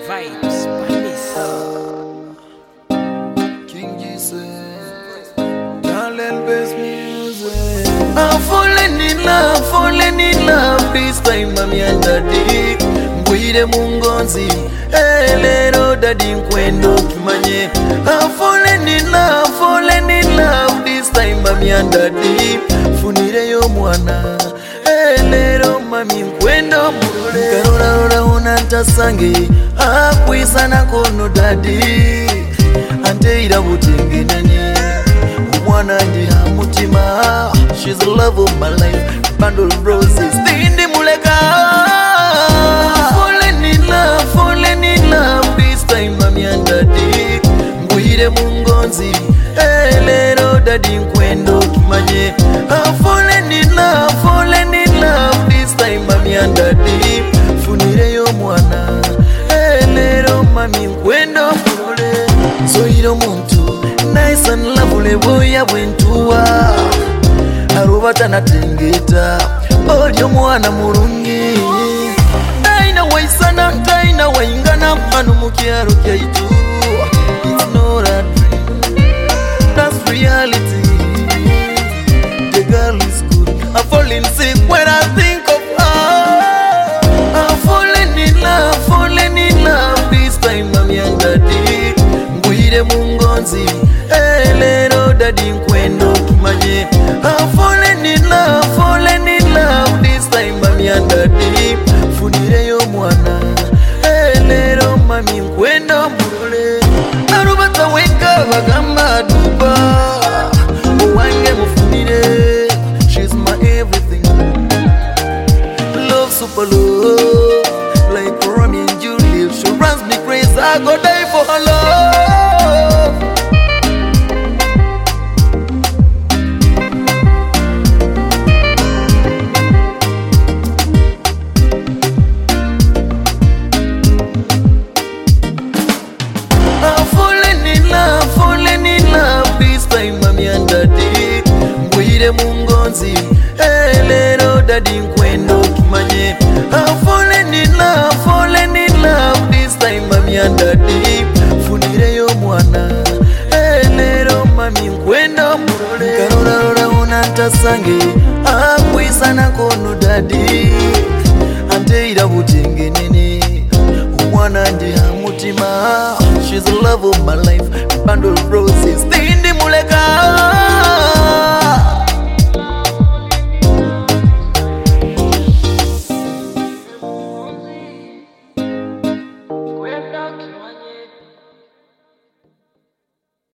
Vibes, Panis. King Jesus, talent based music. I'm falling in love this time, mommy and daddy. Mbwire mungonzi, lero daddy nkwendo kimanye. I'm falling in love this time, mommy and daddy. Funire yo mwana, lero mami nkwendo murole. Karora unantasange, akwisa na kono daddy. Anteira butengenene umwana ndi hamutima. She's the love of my life, bundle of roses tindi muleka. Falling in love this time, mommy and daddy. Mbwire mungonzi, lero daddy nkwendo kimanye. Falling in love this time, mommy and daddy. Funire yo mwana, lero mami nkwendo murole. Zoiro muntu nice and lovely boy abwentuwa arubata natengeta olyo mwana murungi taina waisana taina waingana manu mukyaro kyaitu. It's not a dream, that's reality. The girl is good, I'm falling sick when I think of her. I'm falling in love this time, mommy and daddy. Mbwire mungonzi, lero daddy nkwendo kimanye. I'm falling in love this time, mommy and daddy. Funire yo mwana, lero mami nkwendo murole. Arubata weka bagamba duba, uwange mufunire. She's my everything, love super love, like Romeo and Juliet. She runs me crazy, I go die for her love. I'm falling in love this time, mommy and daddy. Mbwire mungonzi, lero daddy nkwendo kimanye. I'm falling in love this time, mommy and daddy. Funire yo mwana, lero mami nkwendo murole. Karora unantasange, akwisa na kono daddy. Anteira butengenene umwana ndi hamutima. She's the love of my life, bundle of roses.